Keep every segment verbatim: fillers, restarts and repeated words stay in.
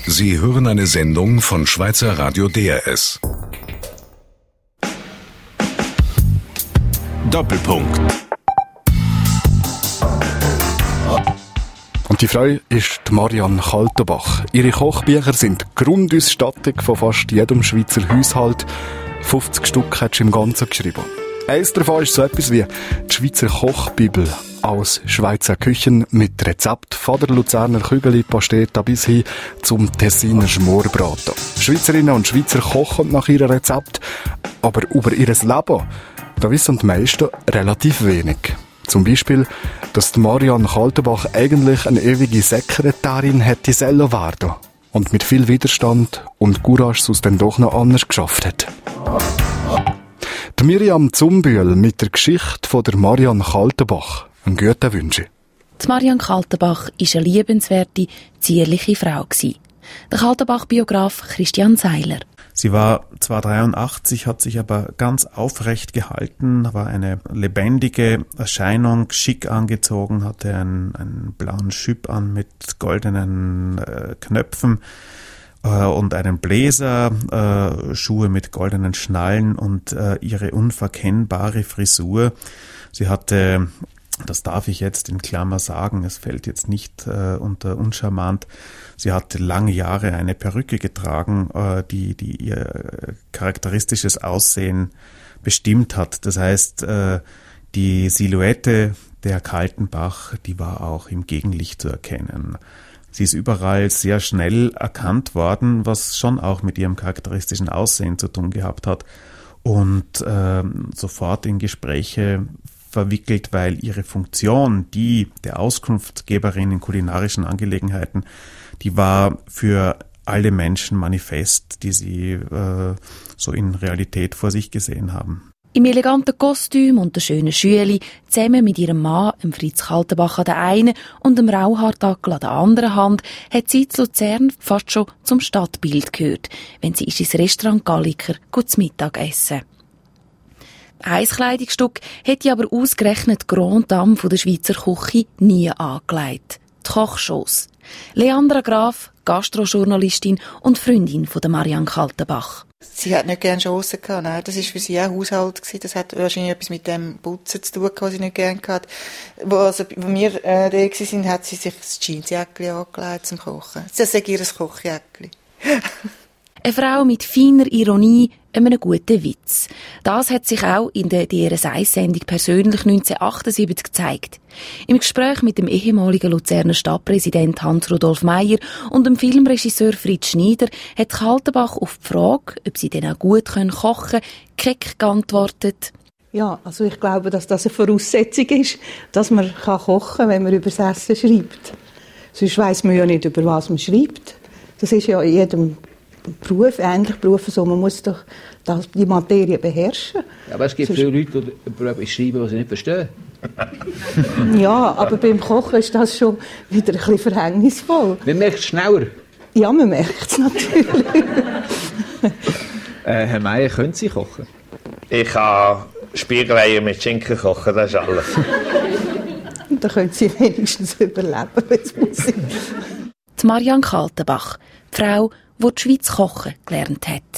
Sie hören eine Sendung von Schweizer Radio D R S. Doppelpunkt. Und die Frau ist die Marianne Kaltenbach. Ihre Kochbücher sind die Grundausstattung von fast jedem Schweizer Haushalt. fünfzig Stück hat sie im Ganzen geschrieben. Eines davon ist so etwas wie die Schweizer Kochbibel aus Schweizer Küchen mit Rezept von der Luzerner Kügeli-Pasteta bis hin zum Tessiner Schmorbraten. Schweizerinnen und Schweizer kochen nach ihrem Rezept, aber über ihr Leben, da wissen die meisten relativ wenig. Zum Beispiel, dass die Marianne Kaltenbach eigentlich eine ewige Sekretärin hätte sollen werden und mit viel Widerstand und Courage es dann doch noch anders geschafft hat. Die Miriam Zumbühl mit der Geschichte von der Marianne Kaltenbach. Einen guten Wünsche. Die Marianne Kaltenbach war eine liebenswerte, zierliche Frau. Der Kaltenbach-Biograf Christian Seiler. Sie war zwar dreiundachtzig, hat sich aber ganz aufrecht gehalten, war eine lebendige Erscheinung, schick angezogen, hatte einen, einen blauen Schüpp an mit goldenen äh, Knöpfen äh, und einen Bläser, äh, Schuhe mit goldenen Schnallen und äh, ihre unverkennbare Frisur. Sie hatte, das darf ich jetzt in Klammer sagen, es fällt jetzt nicht äh, unter uncharmant, sie hatte lange Jahre eine Perücke getragen, äh, die, die ihr charakteristisches Aussehen bestimmt hat. Das heißt, äh, die Silhouette der Kaltenbach, die war auch im Gegenlicht zu erkennen. Sie ist überall sehr schnell erkannt worden, was schon auch mit ihrem charakteristischen Aussehen zu tun gehabt hat und äh, sofort in Gespräche verwickelt, weil ihre Funktion, die der Auskunftgeberin in kulinarischen Angelegenheiten, die war für alle Menschen manifest, die sie äh, so in Realität vor sich gesehen haben. Im eleganten Kostüm und der schönen Schüeli, zusammen mit ihrem Mann, dem Fritz Kaltenbach an der einen und dem Rauhaardackel an der anderen Hand, hat sie zu Luzern fast schon zum Stadtbild gehört, wenn sie ins Restaurant Galliker zu Mittag essen. Ein Kleidungsstück hätte aber ausgerechnet die Grande Dame der Schweizer Küche nie angelegt. Die Kochshows. Leandra Graf, Gastrojournalistin und Freundin von der Marianne Kaltenbach. Sie hat nicht gerne Chancen gehabt, nein. Das war für sie auch Haushalt gewesen. Das hat wahrscheinlich etwas mit dem Putzen zu tun, was sie nicht gerne hatte. Wo, also, wo wir äh, da waren, hat sie sich das Jeansjäckchen angelegt zum Kochen. Das ist ihr Kochjäckchen. Eine Frau mit feiner Ironie, einem guten Witz. Das hat sich auch in der D R S eins-Sendung persönlich neunzehnhundertachtundsiebzig gezeigt. Im Gespräch mit dem ehemaligen Luzerner Stadtpräsident Hans-Rudolf Meyer und dem Filmregisseur Fritz Schneider hat Kaltenbach auf die Frage, ob sie denn auch gut kochen können, keck geantwortet: Ja, also ich glaube, dass das eine Voraussetzung ist, dass man kochen kann, wenn man über das Essen schreibt. Sonst weiss man ja nicht, über was man schreibt. Das ist ja in jedem Beruf, ähnlich Berufe, so. Man muss doch das, die Materie beherrschen. Ja, aber es gibt viele Leute, die über etwas schreiben, die sie nicht verstehen. Ja, aber beim Kochen ist das schon wieder ein bisschen verhängnisvoll. Man merkt es schneller. Ja, man merkt es natürlich. äh, Herr Meier, können Sie kochen? Ich kann Spiegeleier mit Schinken kochen, das ist alles. Und dann können Sie wenigstens überleben, wenn es muss sein. Die Marianne Kaltenbach, die Frau, die die Schweiz kochen gelernt hat.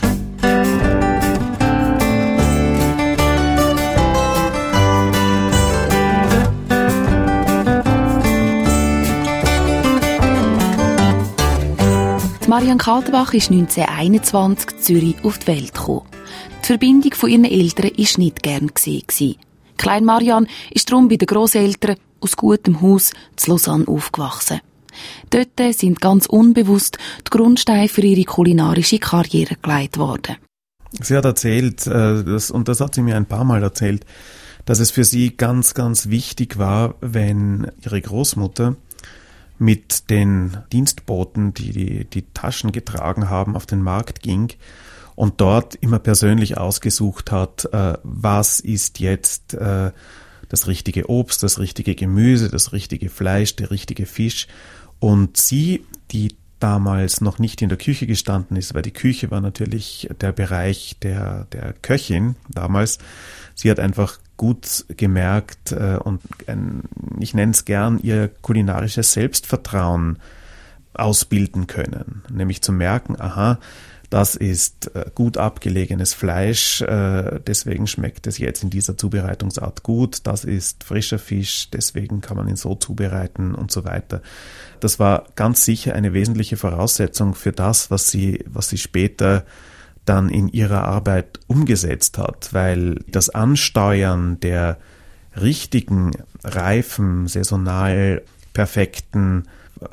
Die Marianne Kaltenbach ist neunzehnhunderteinundzwanzig in Zürich auf die Welt gekommen. Die Verbindung von ihren Eltern war nicht gern gesehen. Klein Marianne ist darum bei den Grosseltern aus gutem Haus zu Lausanne aufgewachsen. Dort sind ganz unbewusst die Grundsteine für ihre kulinarische Karriere gelegt worden. Sie hat erzählt, äh, das, und das hat sie mir ein paar Mal erzählt, dass es für sie ganz, ganz wichtig war, wenn ihre Großmutter mit den Dienstboten, die, die die Taschen getragen haben, auf den Markt ging und dort immer persönlich ausgesucht hat, äh, was ist jetzt äh, das richtige Obst, das richtige Gemüse, das richtige Fleisch, der richtige Fisch. Und sie, die damals noch nicht in der Küche gestanden ist, weil die Küche war natürlich der Bereich der, der Köchin damals, sie hat einfach gut gemerkt äh, und ein, ich nenne es gern, ihr kulinarisches Selbstvertrauen ausbilden können. Nämlich zu merken, aha, das ist gut abgelegenes Fleisch, deswegen schmeckt es jetzt in dieser Zubereitungsart gut. Das ist frischer Fisch, deswegen kann man ihn so zubereiten und so weiter. Das war ganz sicher eine wesentliche Voraussetzung für das, was sie, was sie später dann in ihrer Arbeit umgesetzt hat, weil das Ansteuern der richtigen, reifen, saisonal perfekten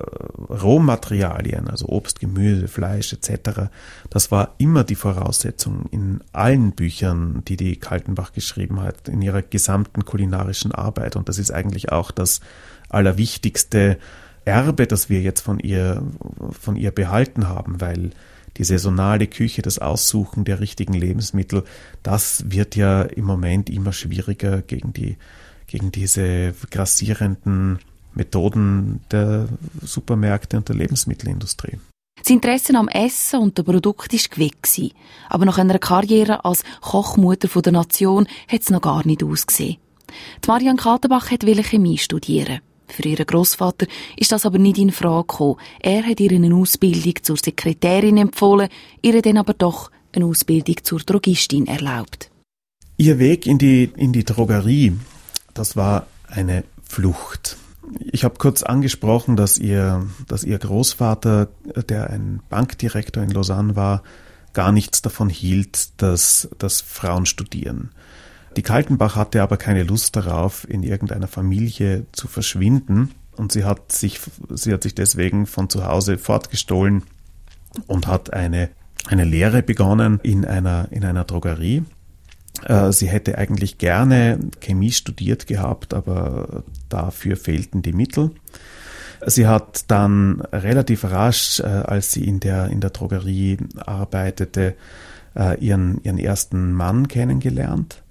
Rohmaterialien, also Obst, Gemüse, Fleisch et cetera, das war immer die Voraussetzung in allen Büchern, die die Kaltenbach geschrieben hat, in ihrer gesamten kulinarischen Arbeit. Und das ist eigentlich auch das allerwichtigste Erbe, das wir jetzt von ihr, von ihr behalten haben, weil die saisonale Küche, das Aussuchen der richtigen Lebensmittel, das wird ja im Moment immer schwieriger gegen die, gegen diese grassierenden Methoden der Supermärkte und der Lebensmittelindustrie. Das Interesse am Essen und den Produkten war geweckt, aber nach einer Karriere als Kochmutter der Nation hat es noch gar nicht ausgesehen. Die Marianne Kaltenbach wollte Chemie studieren. Für ihren Grossvater ist das aber nicht in Frage gekommen. Er hat ihr eine Ausbildung zur Sekretärin empfohlen, ihr dann aber doch eine Ausbildung zur Drogistin erlaubt. Ihr Weg in die, in die Drogerie, das war eine Flucht. Ich habe kurz angesprochen, dass ihr, dass ihr Großvater, der ein Bankdirektor in Lausanne war, gar nichts davon hielt, dass, dass Frauen studieren. Die Kaltenbach hatte aber keine Lust darauf, in irgendeiner Familie zu verschwinden, und sie hat sich, sie hat sich deswegen von zu Hause fortgestohlen und hat eine, eine Lehre begonnen in einer, in einer Drogerie. Sie hätte eigentlich gerne Chemie studiert gehabt, aber dafür fehlten die Mittel. Sie hat dann relativ rasch, als sie in der, in der Drogerie arbeitete, ihren, ihren ersten Mann kennengelernt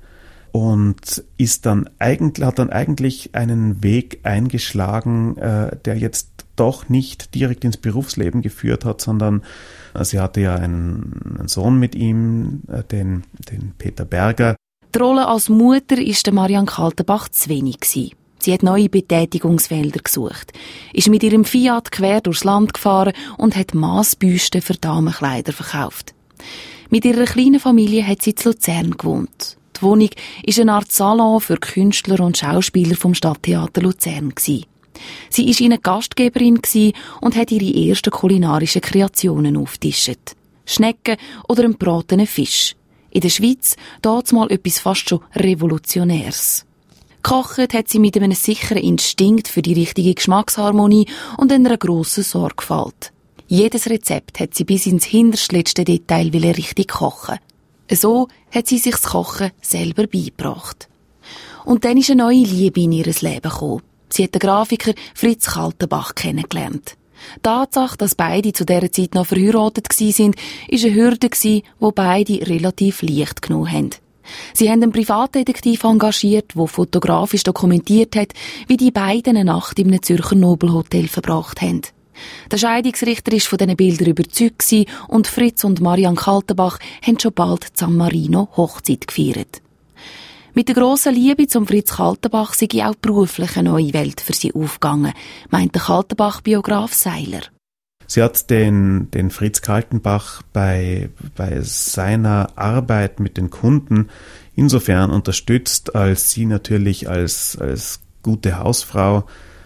und ist dann eigentlich, hat dann eigentlich einen Weg eingeschlagen, der jetzt doch nicht direkt ins Berufsleben geführt hat, sondern sie hatte ja einen, einen Sohn mit ihm, den, den Peter Berger. Die Rolle als Mutter war der Marianne Kaltenbach zu wenig gewesen. Sie hat neue Betätigungsfelder gesucht, ist mit ihrem Fiat quer durchs Land gefahren und hat Massbüsten für Damenkleider verkauft. Mit ihrer kleinen Familie hat sie zu Luzern gewohnt. Die Wohnung war eine Art Salon für Künstler und Schauspieler vom Stadttheater Luzern gewesen. Sie war ihnen Gastgeberin und hat ihre ersten kulinarischen Kreationen aufgetischt. Schnecken oder einen gebratenen Fisch. In der Schweiz damals etwas fast schon Revolutionäres. Gekocht hat sie mit einem sicheren Instinkt für die richtige Geschmacksharmonie und einer grossen Sorgfalt. Jedes Rezept hat sie bis ins hinterste letzte Detail richtig kochen. So hat sie sich das Kochen selber beigebracht. Und dann ist eine neue Liebe in ihr Leben gekommen. Sie hat den Grafiker Fritz Kaltenbach kennengelernt. Die Tatsache, dass beide zu dieser Zeit noch verheiratet waren, war eine Hürde, die beide relativ leicht genommen haben. Sie haben einen Privatdetektiv engagiert, der fotografisch dokumentiert hat, wie die beiden eine Nacht in einem Zürcher Nobelhotel verbracht haben. Der Scheidungsrichter war von diesen Bildern überzeugt und Fritz und Marianne Kaltenbach haben schon bald San Marino Hochzeit gefeiert. Mit der grossen Liebe zum Fritz Kaltenbach sei auch beruflich eine neue Welt für sie aufgegangen, meint der Kaltenbach-Biograf Seiler. Sie hat den, den Fritz Kaltenbach bei, bei seiner Arbeit mit den Kunden insofern unterstützt, als sie natürlich als, als gute Hausfrau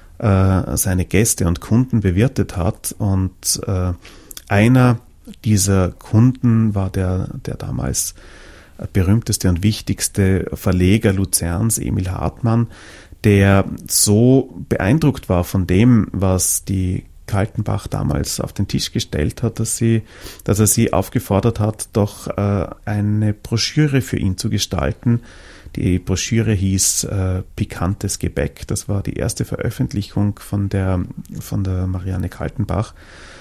äh, seine Gäste und Kunden bewirtet hat. Und äh, einer dieser Kunden war der, der damals berühmteste und wichtigste Verleger Luzerns, Emil Hartmann, der so beeindruckt war von dem, was die Kaltenbach damals auf den Tisch gestellt hat, dass sie, dass er sie aufgefordert hat, doch äh, eine Broschüre für ihn zu gestalten. Die Broschüre hieß äh, Pikantes Gebäck. Das war die erste Veröffentlichung von der, von der Marianne Kaltenbach.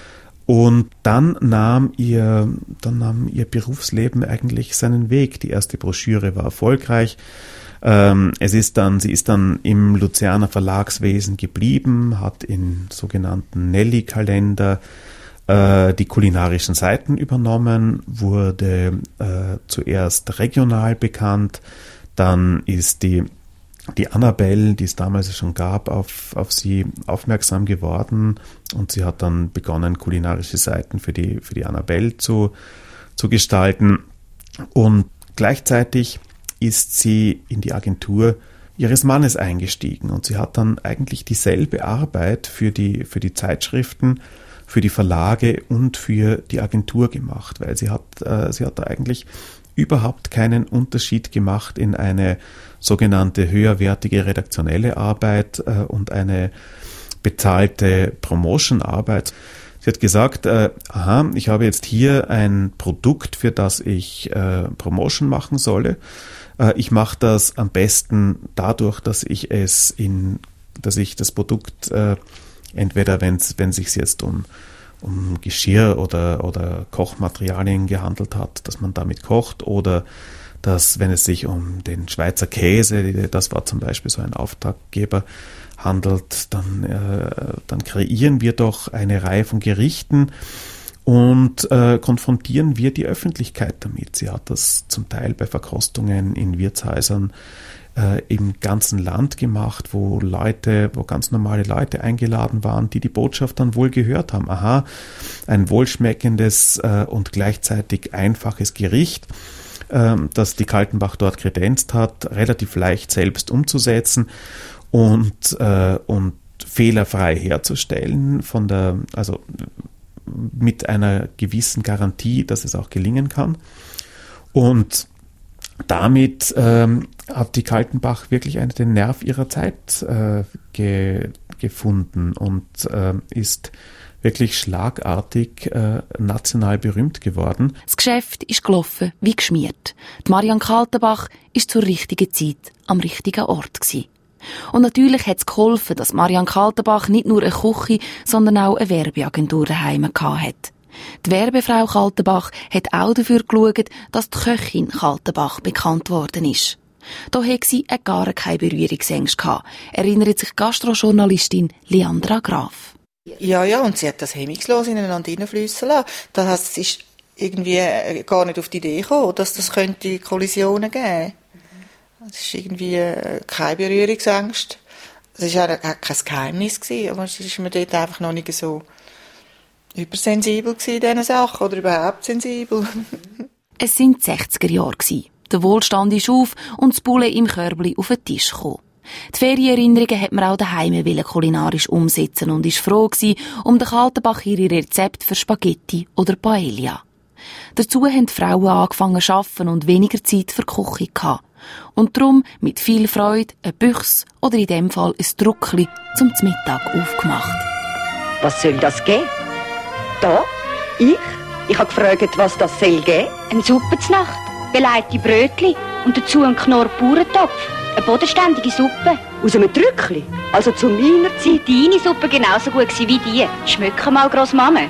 Und dann nahm ihr, dann nahm ihr Berufsleben eigentlich seinen Weg. Die erste Broschüre war erfolgreich. Ähm, es ist dann, sie ist dann im Luzerner Verlagswesen geblieben, hat in sogenannten Nelly-Kalender äh, die kulinarischen Seiten übernommen, wurde äh, zuerst regional bekannt, dann ist die die Annabelle, die es damals schon gab, auf, auf sie aufmerksam geworden und sie hat dann begonnen, kulinarische Seiten für die, für die Annabelle zu, zu gestalten. Und gleichzeitig ist sie in die Agentur ihres Mannes eingestiegen und sie hat dann eigentlich dieselbe Arbeit für die, für die Zeitschriften, für die Verlage und für die Agentur gemacht, weil sie hat, äh, sie hat da eigentlich überhaupt keinen Unterschied gemacht in eine sogenannte höherwertige redaktionelle Arbeit äh, und eine bezahlte Promotion-Arbeit. Sie hat gesagt, äh, aha, ich habe jetzt hier ein Produkt, für das ich äh, Promotion machen solle. Äh, ich mache das am besten dadurch, dass ich es in, dass ich das Produkt äh, entweder, wenn es wenn sich jetzt um um Geschirr oder, oder Kochmaterialien gehandelt hat, dass man damit kocht, oder dass, wenn es sich um den Schweizer Käse, das war zum Beispiel so ein Auftraggeber, handelt, dann, äh, dann kreieren wir doch eine Reihe von Gerichten und äh, konfrontieren wir die Öffentlichkeit damit. Sie hat das zum Teil bei Verkostungen in Wirtshäusern Äh, im ganzen Land gemacht, wo Leute, wo ganz normale Leute eingeladen waren, die die Botschaft dann wohl gehört haben. Aha, ein wohlschmeckendes äh, und gleichzeitig einfaches Gericht, äh, das die Kaltenbach dort kredenzt hat, relativ leicht selbst umzusetzen und, äh, und fehlerfrei herzustellen, von der, also mit einer gewissen Garantie, dass es auch gelingen kann. Und damit ähm, hat die Kaltenbach wirklich einen, den Nerv ihrer Zeit äh, ge, gefunden und äh, ist wirklich schlagartig äh, national berühmt geworden. Das Geschäft ist gelaufen wie geschmiert. Die Marianne Kaltenbach ist zur richtigen Zeit am richtigen Ort gewesen. Und natürlich hat es geholfen, dass Marianne Kaltenbach nicht nur eine Küche, sondern auch eine Werbeagentur daheim hatte. Die Werbefrau Kaltenbach hat auch dafür geschaut, dass die Köchin Kaltenbach bekannt worden ist. Da hat sie gar keine Berührungsängste gehabt, erinnert sich Gastrojournalistin Leandra Graf. Ja, ja, und sie hat das hemmungslos ineinander hineinfliessen lassen. Das heisst, es ist irgendwie gar nicht auf die Idee gekommen, dass das könnte Kollisionen geben. Es ist irgendwie keine Berührungsangst. Es war auch kein Geheimnis gewesen, aber es ist mir dort einfach noch nicht so übersensibel gewesen in diesen Sachen oder überhaupt sensibel. Es waren die sechziger Jahre. Der Wohlstand ist auf und das Bulle im Körbli auf den Tisch gekommen. Die Ferienerinnerungen hat man auch daheim kulinarisch umsetzen und ist froh gewesen um den Kaltenbach ihre Rezepte für Spaghetti oder Paella. Dazu haben die Frauen angefangen zu arbeiten und weniger Zeit für die Küche gehabt. Und darum mit viel Freude ein Büchs oder in dem Fall ein Druckli zum Mittag aufgemacht. Was soll das geben? Da, ich? Ich habe gefragt, was das soll geben. Eine Suppe zur Nacht, belegte Brötchen und dazu einen Knorr Bauerntopf. Eine bodenständige Suppe. Aus einem Drückli? Also zu meiner Zeit? Deine Suppe genauso gut wie die. Schmecken mal, Grossmame.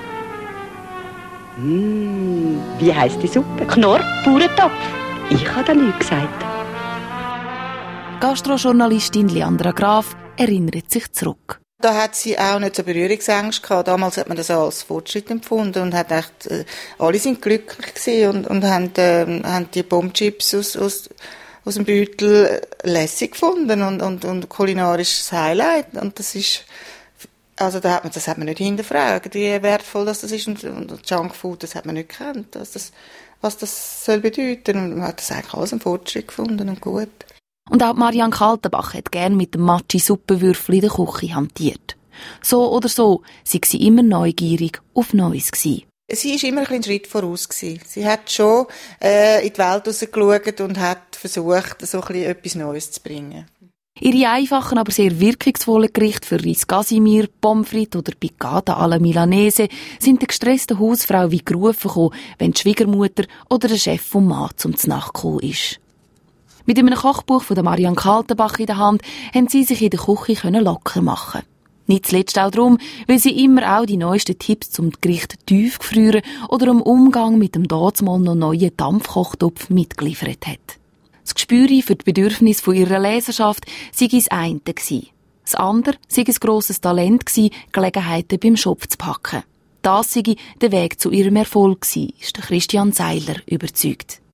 Mmh, wie heisst die Suppe? Knorr Bauerntopf. Ich habe da nichts gesagt. Gastrojournalistin Leandra Graf erinnert sich zurück. Da hat sie auch nicht so Berührungsängste gehabt. Damals hat man das als Fortschritt empfunden und hat echt, äh, alle sind glücklich gewesen und, und haben, äh, haben die Bombchips aus, aus, aus dem Beutel lässig gefunden und, und, und kulinarisches Highlight. Und das ist, also da hat man, das hat man nicht hinterfragt, wie wertvoll das ist. Und, und Junkfood, das hat man nicht gekannt, was das, was das soll bedeuten. Und man hat das eigentlich alles einen Fortschritt gefunden und gut. Und auch Marianne Kaltenbach hat gern mit dem Matschi-Suppenwürfel in der Küche hantiert. So oder so, sei sie immer neugierig auf Neues gewesen. Sie war immer ein bisschen Schritt voraus gewesen. Sie hat schon äh, in die Welt rausgeschaut und hat versucht, so ein bisschen etwas Neues zu bringen. Ihre einfachen, aber sehr wirkungsvollen Gerichte für Reis Casimir, Pommes frites oder Piccata alla Milanese sind der gestressten Hausfrau wie gerufen gekommen, wenn die Schwiegermutter oder der Chef vom Mann zum Znacht gekommen ist. Mit einem Kochbuch von der Marianne Kaltenbach in der Hand haben sie sich in der Küche locker machen können. Nicht zuletzt auch darum, weil sie immer auch die neuesten Tipps zum Gericht tief gefrieren oder im Umgang mit dem dazumal noch neuen Dampfkochtopf mitgeliefert hat. Das Gespür für die Bedürfnisse von ihrer Leserschaft sei das eine gewesen. Das andere sei ein grosses Talent gewesen, Gelegenheiten beim Schopf zu packen. Das sei der Weg zu ihrem Erfolg gewesen, ist Christian Seiler überzeugt.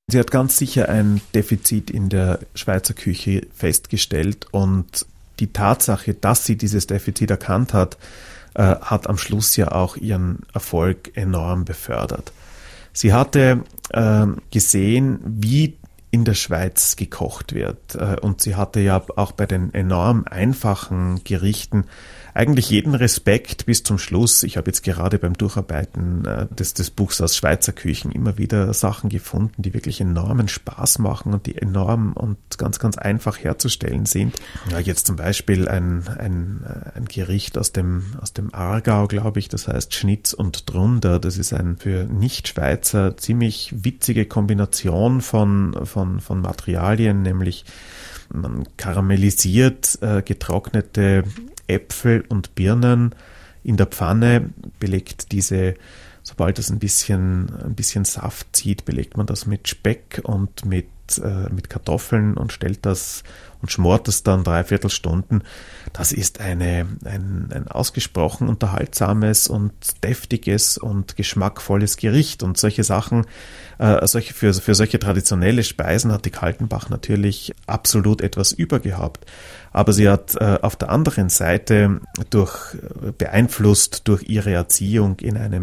Sie hat ganz sicher ein Defizit in der Schweizer Küche festgestellt und die Tatsache, dass sie dieses Defizit erkannt hat, äh, hat am Schluss ja auch ihren Erfolg enorm befördert. Sie hatte äh, gesehen, wie in der Schweiz gekocht wird. Und sie hatte ja auch bei den enorm einfachen Gerichten eigentlich jeden Respekt bis zum Schluss. Ich habe jetzt gerade beim Durcharbeiten des, des Buchs aus Schweizer Küchen immer wieder Sachen gefunden, die wirklich enormen Spaß machen und die enorm und ganz, ganz einfach herzustellen sind. Ja, jetzt zum Beispiel ein, ein, ein Gericht aus dem, aus dem Aargau, glaube ich, das heißt Schnitz und Drunder. Das ist ein für Nicht-Schweizer ziemlich witzige Kombination von, von, von Materialien, nämlich man karamellisiert äh, getrocknete Äpfel und Birnen in der Pfanne, belegt diese, sobald es ein bisschen, ein bisschen Saft zieht, belegt man das mit Speck und mit, äh, mit Kartoffeln und stellt das und schmort es dann dreiviertel Stunden. Das ist eine, ein, ein ausgesprochen unterhaltsames und deftiges und geschmackvolles Gericht. Und solche Sachen, äh, solche, für, für solche traditionelle Speisen hat die Kaltenbach natürlich absolut etwas über gehabt. Aber sie hat äh, auf der anderen Seite durch, beeinflusst durch ihre Erziehung in einem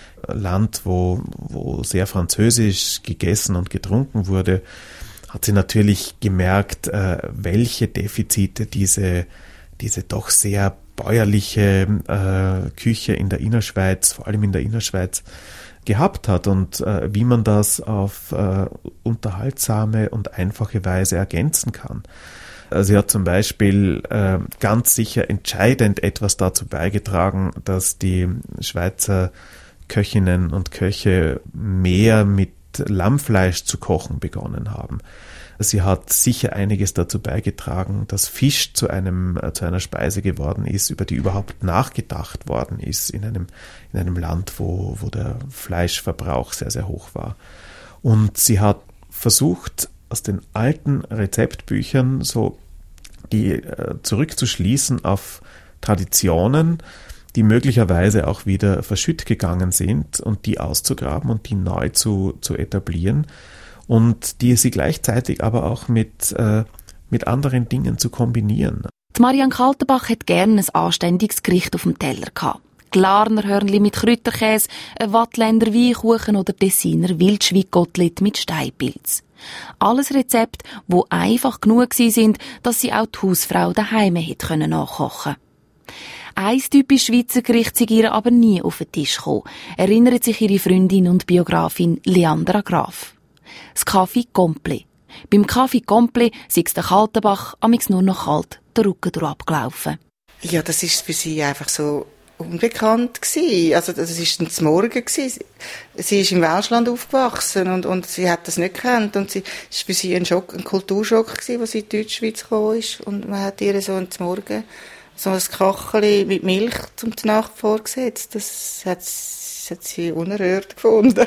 Land, wo, wo sehr französisch gegessen und getrunken wurde, hat sie natürlich gemerkt, äh, welche Defizite diese, diese doch sehr bäuerliche äh, Küche in der Innerschweiz, vor allem in der Innerschweiz, gehabt hat und äh, wie man das auf äh, unterhaltsame und einfache Weise ergänzen kann. Sie hat zum Beispiel äh, ganz sicher entscheidend etwas dazu beigetragen, dass die Schweizer Köchinnen und Köche mehr mit Lammfleisch zu kochen begonnen haben. Sie hat sicher einiges dazu beigetragen, dass Fisch zu einem zu einer Speise geworden ist, über die überhaupt nachgedacht worden ist in einem in einem Land, wo wo der Fleischverbrauch sehr sehr hoch war. Und sie hat versucht, aus den alten Rezeptbüchern so die äh, zurückzuschließen auf Traditionen, die möglicherweise auch wieder verschütt gegangen sind und die auszugraben und die neu zu, zu etablieren und die sie gleichzeitig aber auch mit, äh, mit anderen Dingen zu kombinieren. Die Marianne Kaltenbach hat gerne ein anständiges Gericht auf dem Teller gehabt. Glarner Hörnli mit Kräuterkäse, ein Wattländer Weinkuchen oder Tessiner Wildschwein-Kotelett mit Steinpilz. Alles Rezepte, die einfach genug sind, dass sie auch die Hausfrau daheim hätte nachkochen können. Ein typisch Schweizer Gericht sei ihr aber nie auf den Tisch gekommen, erinnert sich ihre Freundin und Biografin Leandra Graf. Das Kaffee Complet. Beim Kaffee Complet sei es der Kaltenbach amix nur noch kalt der Rücken durchabgelaufen. Ja, das ist für sie einfach so unbekannt gewesen. Also das ist dann zum Morgen gewesen. Sie ist im Welschland aufgewachsen und, und sie hat das nicht gekannt und sie ist für sie ein Schock, ein Kulturschock gewesen, als sie in die Deutschschweiz gekommen ist und man hat ihr so zum Morgen so ein Kacheli mit Milch zum Nacht vorgesetzt. Das hat, das hat sie unerhört gefunden.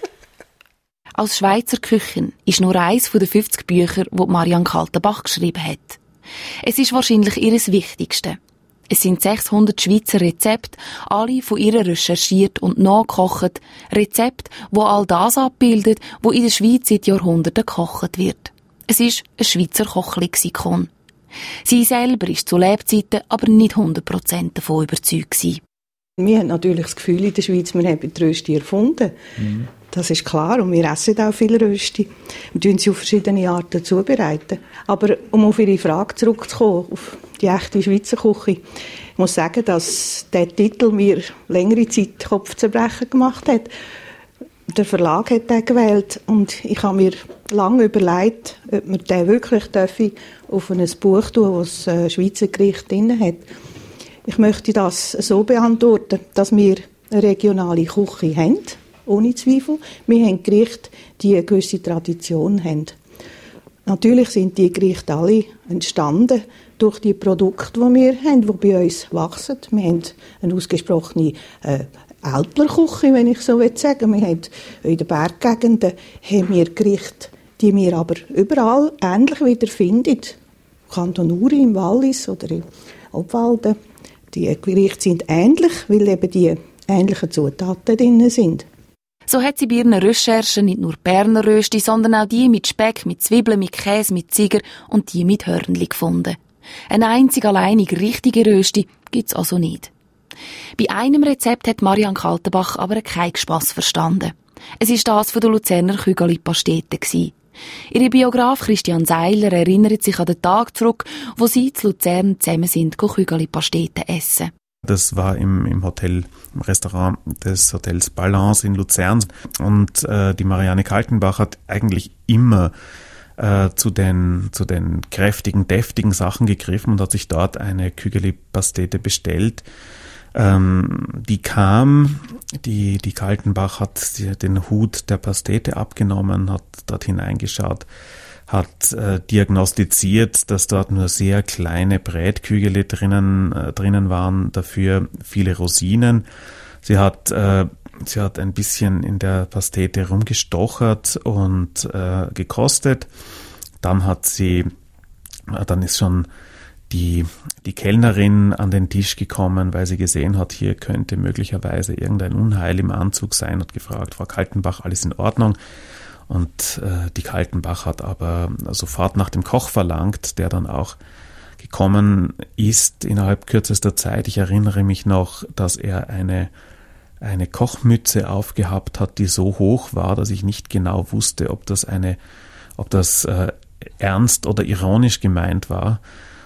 Als Schweizer Küchin ist nur eines der fünfzig Bücher, die Marianne Kaltenbach geschrieben hat. Es ist wahrscheinlich ihres Wichtigste. Es sind sechshundert Schweizer Rezepte, alle von ihr recherchiert und nachgekocht. Rezepte, die all das abbildet, wo in der Schweiz seit Jahrhunderten gekocht wird. Es ist ein Schweizer Kochlexikon. Sie selber ist zu Lebzeiten aber nicht hundert Prozent davon überzeugt gewesen. Wir haben natürlich das Gefühl in der Schweiz, wir haben die Rösti erfunden. Mhm. Das ist klar und wir essen auch viel Rösti. Wir tun sie auf verschiedene Arten zubereiten. Aber um auf Ihre Frage zurückzukommen, auf die echte Schweizer Küche, ich muss sagen, dass der Titel mir längere Zeit Kopfzerbrechen gemacht hat. Der Verlag hat den gewählt und ich habe mir lange überlegt, ob man den wirklich auf ein Buch tun, das ein Schweizer Gericht drin hat. Ich möchte das so beantworten, dass wir eine regionale Küche haben, ohne Zweifel. Wir haben Gerichte, die eine gewisse Tradition haben. Natürlich sind die Gerichte alle entstanden durch die Produkte, die wir haben, die bei uns wachsen. Wir haben eine ausgesprochene äh, Älplerküche, wenn ich so sagen will. Wir haben in den Berggegenden haben wir Gerichte, die wir aber überall ähnlich wiederfinden. Im Kanton Uri, im Wallis oder im Obwalden. Die Gerichte sind ähnlich, weil eben die ähnlichen Zutaten drin sind. So hat sie bei ihren Recherchen nicht nur Berner Rösti, sondern auch die mit Speck, mit Zwiebeln, mit Käse, mit Ziger und die mit Hörnli gefunden. Eine einzig alleinig richtige Rösti gibt's also nicht. Bei einem Rezept hat Marianne Kaltenbach aber keinen Spass verstanden. Es ist das von der Luzerner Kügeli-Pastete gsi. Ihr Biograf Christian Seiler erinnert sich an den Tag zurück, wo sie zu Luzern zusammen sind, Kügeli-Pastete essen. Das war im, im Hotel, im Restaurant des Hotels Balance in Luzern. Und äh, die Marianne Kaltenbach hat eigentlich immer äh, zu den, zu den kräftigen, deftigen Sachen gegriffen und hat sich dort eine Kügeli-Pastete bestellt. Ähm, die kam, die, die Kaltenbach hat die, den Hut der Pastete abgenommen, hat dort hineingeschaut, hat äh, diagnostiziert, dass dort nur sehr kleine Brätkügel drinnen, äh, drinnen waren, dafür viele Rosinen. Sie hat, äh, sie hat ein bisschen in der Pastete rumgestochert und äh, gekostet. Dann hat sie, äh, dann ist schon die, die Kellnerin an den Tisch gekommen, weil sie gesehen hat, hier könnte möglicherweise irgendein Unheil im Anzug sein, hat gefragt, Frau Kaltenbach, alles in Ordnung? Und äh, die Kaltenbach hat aber sofort nach dem Koch verlangt, der dann auch gekommen ist innerhalb kürzester Zeit. Ich erinnere mich noch, dass er eine, eine Kochmütze aufgehabt hat, die so hoch war, dass ich nicht genau wusste, ob das eine, ob das äh, ernst oder ironisch gemeint war.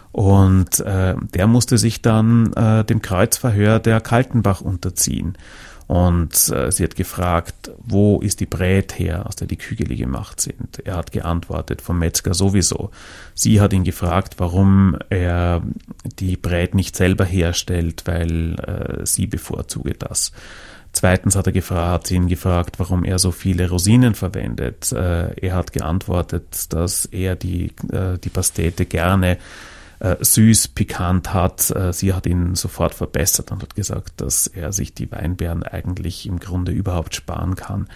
Und äh, der musste sich dann äh, dem Kreuzverhör der Kaltenbach unterziehen. Und äh, sie hat gefragt, wo ist die Brät her, aus der die Kügeli gemacht sind. Er hat geantwortet, vom Metzger sowieso. Sie hat ihn gefragt, warum er die Brät nicht selber herstellt, weil äh, sie bevorzuge das. Zweitens hat er gefragt, hat sie ihn gefragt, warum er so viele Rosinen verwendet. Äh, er hat geantwortet, dass er die, äh, die Pastete gerne Äh, süß, pikant hat. Äh, sie hat ihn sofort verbessert und hat gesagt, dass er sich die Weinbeeren eigentlich im Grunde überhaupt sparen kann.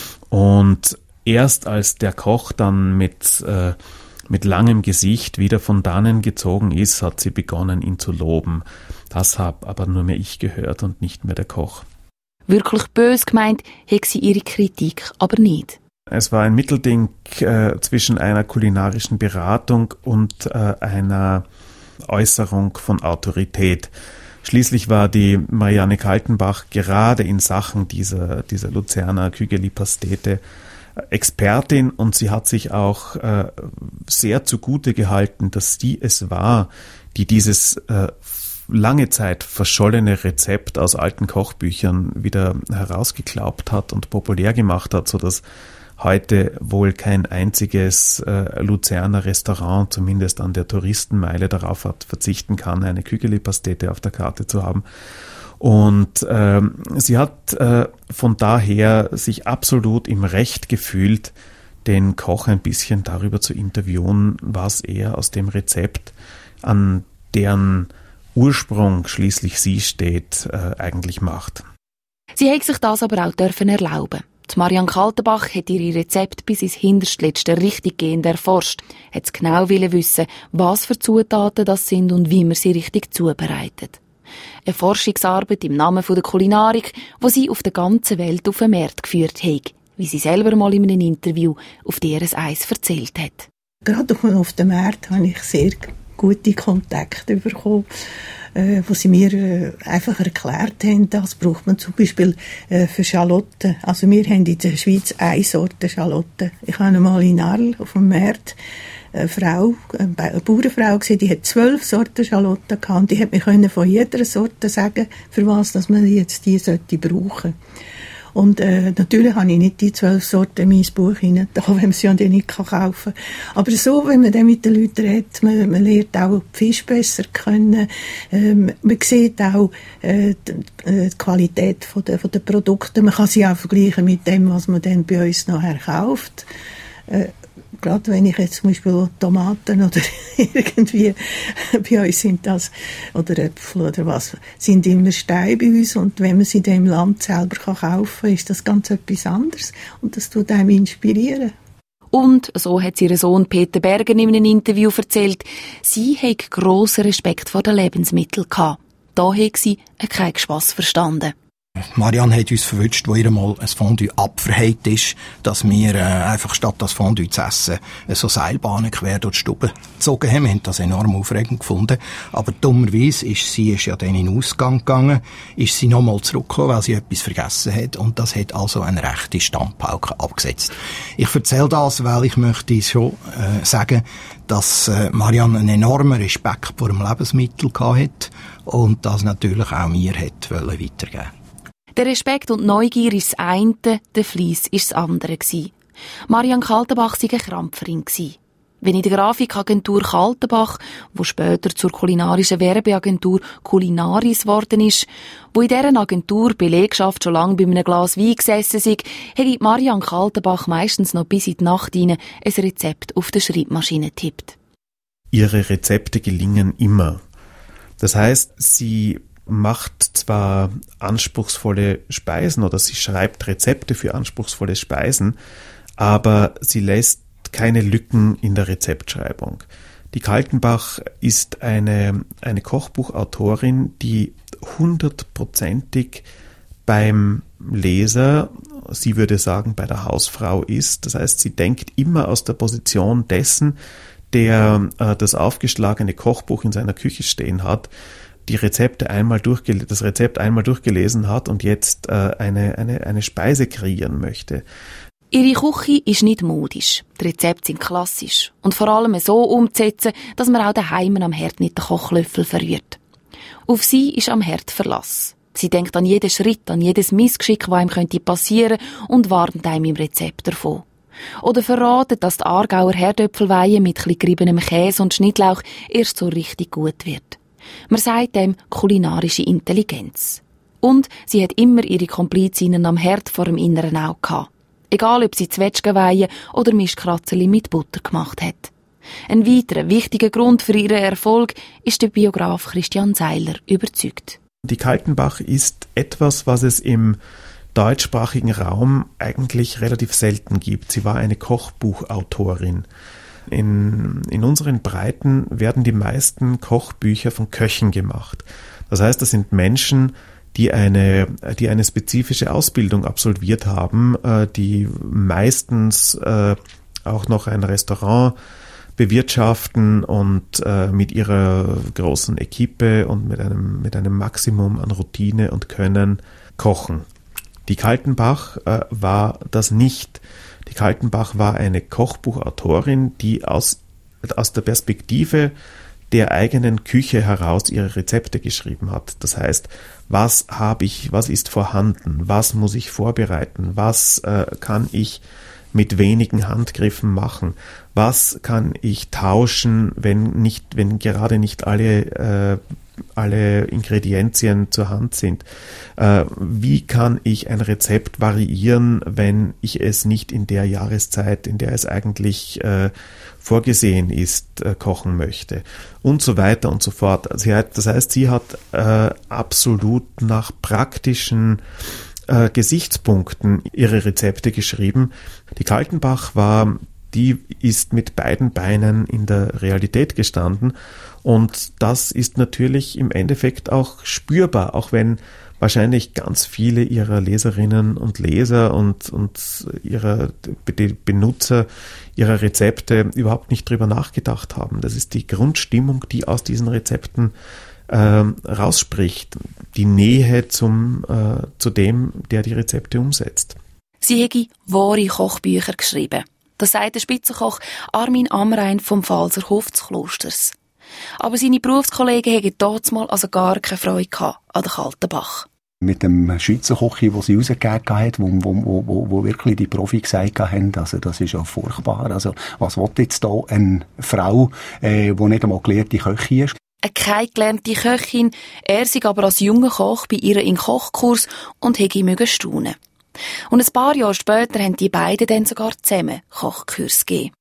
Und erst als der Koch dann mit, äh, mit langem Gesicht wieder von dannen gezogen ist, hat sie begonnen, ihn zu loben. Das habe aber nur mehr ich gehört und nicht mehr der Koch. Wirklich bös gemeint, hat sie ihre Kritik aber nicht. Es war ein Mittelding äh, zwischen einer kulinarischen Beratung und äh, einer Äußerung von Autorität. Schließlich war die Marianne Kaltenbach gerade in Sachen dieser, dieser Luzerner Kügeli-Pastete Expertin und sie hat sich auch äh, sehr zugute gehalten, dass sie es war, die dieses äh, lange Zeit verschollene Rezept aus alten Kochbüchern wieder herausgeklaubt hat und populär gemacht hat, sodass heute wohl kein einziges äh, Luzerner Restaurant, zumindest an der Touristenmeile, darauf hat verzichten kann, eine Kügeli-Pastete auf der Karte zu haben. Und ähm, sie hat äh, von daher sich absolut im Recht gefühlt, den Koch ein bisschen darüber zu interviewen, was er aus dem Rezept, an deren Ursprung schließlich sie steht, äh, eigentlich macht. Sie hat sich das aber auch dürfen erlauben. Die Marianne Kaltenbach hat ihre Rezepte bis ins Hinterstletzte richtiggehend erforscht, hat genau wissen, was für Zutaten das sind und wie man sie richtig zubereitet. Eine Forschungsarbeit im Namen der Kulinarik, die sie auf der ganzen Welt auf den Markt geführt hat, wie sie selber mal in einem Interview auf D R S eins erzählt hat. Gerade auf dem Markt habe ich sehr gute Kontakte bekommen, äh, wo sie mir äh, einfach erklärt haben, das braucht man zum Beispiel äh, für Schalotten. Also wir haben in der Schweiz eine Sorte Schalotten. Ich habe einmal in Arles auf dem Markt eine Frau, eine Bauernfrau gesehen, die hat zwölf Sorten Schalotten gehabt und die hat mir können von jeder Sorte sagen, für was dass man jetzt die sollte brauchen. Und äh, natürlich habe ich nicht die zwölf Sorten in mein Buch hinein, wenn man sie ja nicht kaufen kann. Aber so, wenn man dann mit den Leuten redet, man, man lernt auch die Fisch besser kennen, ähm, man sieht auch äh, die, äh, die Qualität von der, von der Produkte, man kann sie auch vergleichen mit dem, was man dann bei uns nachher kauft. Äh, Gerade wenn ich jetzt zum Beispiel Tomaten oder irgendwie, bei uns sind das, oder Äpfel oder was, sind immer Steine bei uns und wenn man sie in dem Land selber kaufen kann, ist das ganz etwas anderes und das tut einem inspirieren. Und, so hat ihr Sohn Peter Berger in einem Interview erzählt, sie hätte grossen Respekt vor den Lebensmitteln gehabt. Da hätte sie keinen Spass verstanden. Marianne hat uns verwünscht, wo ihr mal ein Fondue abverheilt ist, dass wir äh, einfach statt das Fondue zu essen so Seilbahnen quer durch die Stube gezogen haben. Wir haben das enorm aufregend gefunden. Aber dummerweise ist sie ist ja dann in den Ausgang gegangen, ist sie nochmal zurückgekommen, weil sie etwas vergessen hat. Und das hat also eine rechte Standpauke abgesetzt. Ich erzähle das, weil ich möchte schon äh, sagen, dass äh, Marianne einen enormen Respekt vor dem Lebensmittel hatte und das natürlich auch mir hat wollen weitergeben. Der Respekt und Neugier ist das eine, der Fleiss ist das andere gewesen. Marianne Kaltenbach war eine Krampferin gewesen. Wenn in der Grafikagentur Kaltenbach, wo später zur kulinarischen Werbeagentur Kulinaris geworden ist, wo in dieser Agentur Belegschaft schon lange bei einem Glas Wein gesessen ist, hätte Marianne Kaltenbach meistens noch bis in die Nacht hinein ein Rezept auf der Schreibmaschine tippt. Ihre Rezepte gelingen immer. Das heißt, sie macht zwar anspruchsvolle Speisen oder sie schreibt Rezepte für anspruchsvolle Speisen, aber sie lässt keine Lücken in der Rezeptschreibung. Die Kaltenbach ist eine, eine Kochbuchautorin, die hundertprozentig beim Leser, sie würde sagen bei der Hausfrau ist. Das heißt, sie denkt immer aus der Position dessen, der äh, das aufgeschlagene Kochbuch in seiner Küche stehen hat, die Rezepte einmal durchgel- das Rezept einmal durchgelesen hat und jetzt äh, eine, eine, eine Speise kreieren möchte. Ihre Küche ist nicht modisch, die Rezepte sind klassisch und vor allem so umzusetzen, dass man auch daheim am Herd nicht den Kochlöffel verrührt. Auf sie ist am Herd Verlass. Sie denkt an jeden Schritt, an jedes Missgeschick, das einem könnte passieren und warnt einem im Rezept davon. Oder verratet, dass die Aargauer Herdöpfelweihe mit etwas geriebenem Käse und Schnittlauch erst so richtig gut wird. Man sagt dem kulinarische Intelligenz. Und sie hat immer ihre Komplizinnen am Herd vor dem inneren Auge gehabt. Egal, ob sie Zwetschgenweihe oder Mischkratzeli mit Butter gemacht hat. Ein weiterer wichtiger Grund für ihren Erfolg ist der Biograf Christian Seiler überzeugt. Die Kaltenbach ist etwas, was es im deutschsprachigen Raum eigentlich relativ selten gibt. Sie war eine Kochbuchautorin. In, in unseren Breiten werden die meisten Kochbücher von Köchen gemacht. Das heißt, das sind Menschen, die eine, die eine spezifische Ausbildung absolviert haben, die meistens auch noch ein Restaurant bewirtschaften und mit ihrer großen Equipe und mit einem, mit einem Maximum an Routine und Können kochen. Die Kaltenbach war das nicht. Die Kaltenbach war eine Kochbuchautorin, die aus, aus der Perspektive der eigenen Küche heraus ihre Rezepte geschrieben hat. Das heißt, was habe ich, was ist vorhanden, was muss ich vorbereiten, was äh, kann ich mit wenigen Handgriffen machen, was kann ich tauschen, wenn nicht, wenn gerade nicht alle äh, alle Ingredienzien zur Hand sind. Äh, wie kann ich ein Rezept variieren, wenn ich es nicht in der Jahreszeit, in der es eigentlich äh, vorgesehen ist, äh, kochen möchte und so weiter und so fort. Sie hat, das heißt, sie hat äh, absolut nach praktischen äh, Gesichtspunkten ihre Rezepte geschrieben. Die Kaltenbach war, die ist mit beiden Beinen in der Realität gestanden. Und das ist natürlich im Endeffekt auch spürbar, auch wenn wahrscheinlich ganz viele ihrer Leserinnen und Leser und, und ihrer die Benutzer ihrer Rezepte überhaupt nicht drüber nachgedacht haben. Das ist die Grundstimmung, die aus diesen Rezepten äh, rausspricht. Die Nähe zum, äh, zu dem, der die Rezepte umsetzt. Sie hätte wahre Kochbücher geschrieben. Das sagt der Spitzenkoch Armin Amrein vom Pfalzer Hof des Klosters. Aber seine Berufskollegen hatten dort mal also gar keine Freude gehabt an der Kaltenbach. Mit dem Schweizer Kochi, das sie rausgegeben hat, wo, wo, wo, wo wirklich die Profi gesagt haben, also das ist ja furchtbar. Also was will jetzt da eine Frau, äh, die nicht einmal gelehrte Köchin ist? Keine gelernte Köchin, er sei aber als junger Koch bei ihr in Kochkurs und hätte mögen staunen. Und ein paar Jahre später haben die beiden dann sogar zusammen Kochkurs gegeben.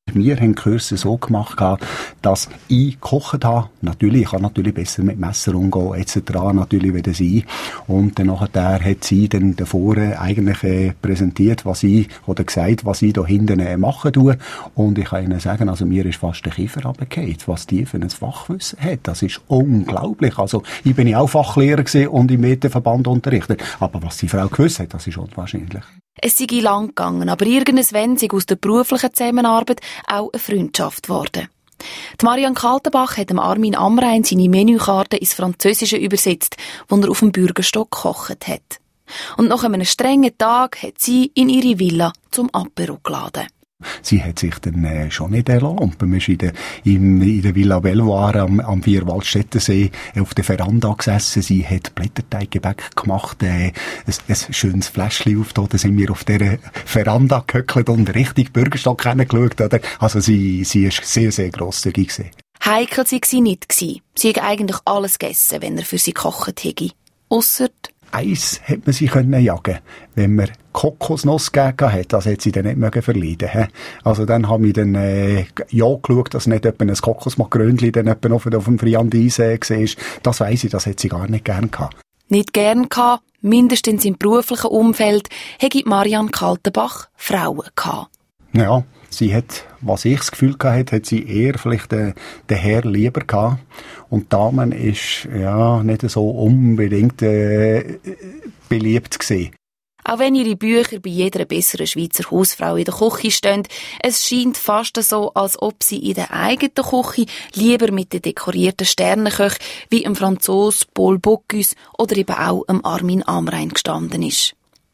Wir haben die Kurse so gemacht, dass ich gekocht habe. Natürlich, ich kann natürlich besser mit Messer umgehen, et cetera. Natürlich wie sie. Und dann nachher hat sie dann davor eigentlich äh, präsentiert, was ich, oder gesagt, was ich da hinten äh, machen tue. Und ich kann Ihnen sagen, also mir ist fast der Kiefer runtergefallen, was die für ein Fachwissen hat. Das ist unglaublich. Also, ich bin ja auch Fachlehrer gewesen und im Medienverband unterrichtet. Aber was die Frau gewusst hat, das ist unwahrscheinlich. Es sei lang gegangen, aber irgendwann sei aus der beruflichen Zusammenarbeit auch eine Freundschaft geworden. Die Marianne Kaltenbach hat dem Armin Amrein seine Menükarte ins Französische übersetzt, wo er auf dem Bürgerstock gekocht hat. Und nach einem strengen Tag hat sie in ihre Villa zum Apero geladen. Sie hat sich dann äh, schon nicht erlaubt. Man ist in der, in, in der Villa Belvoir am, am Vierwaldstättensee auf der Veranda gesessen. Sie hat Blätterteiggebäck gemacht, äh, ein, ein schönes Fläschchen aufgetan. Da sind wir auf dieser Veranda gehöckelt und richtig Bürgerstock kennengeschaut. Oder? Also sie, sie ist sehr, sehr grosszügig gewesen. Heikel sei sie nicht gewesen. Sie hat eigentlich alles gegessen, wenn er für sie gekocht hätte. Ausser Eis hätte man sie können jagen, wenn man Kokosnuss gegeben hat, das hätte sie dann nicht mögen verleiden. He? Also dann habe ich dann äh, ja geschaut, dass nicht etwa ein Kokosmakrönchen dann etwa auf, auf dem Friandis äh, war. Das weiss ich, das hätte sie gar nicht gern gehabt. Nicht gern gehabt, mindestens im beruflichen Umfeld, hätte Marianne Kaltenbach Frauen gehabt. Ja, sie hat, was ich das Gefühl hatte, hat sie eher vielleicht den, den Herr lieber gehabt. Und Damen ist, ja, nicht so unbedingt äh, beliebt gewesen. Auch wenn ihre Bücher bei jeder besseren Schweizer Hausfrau in der Küche stehen, es scheint fast so, als ob sie in der eigenen Küche lieber mit den dekorierten Sternenköchen wie dem Franzos Paul Bocuse oder eben auch dem Armin Amrein gestanden ist.